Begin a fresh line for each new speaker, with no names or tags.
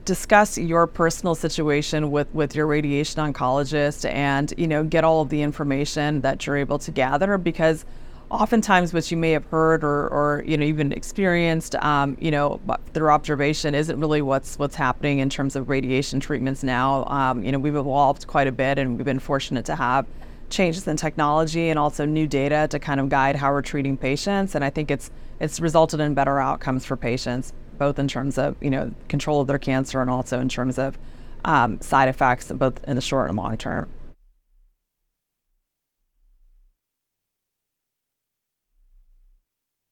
discuss your personal situation with your radiation oncologist and, get all of the information that you're able to gather, because oftentimes what you may have heard or even experienced, through observation isn't really what's happening in terms of radiation treatments now. We've evolved quite a bit, and we've been fortunate to have changes in technology and also new data to kind of guide how we're treating patients. And I think it's resulted in better outcomes for patients, both in terms of, control of their cancer and also in terms of side effects, both in the short and long term.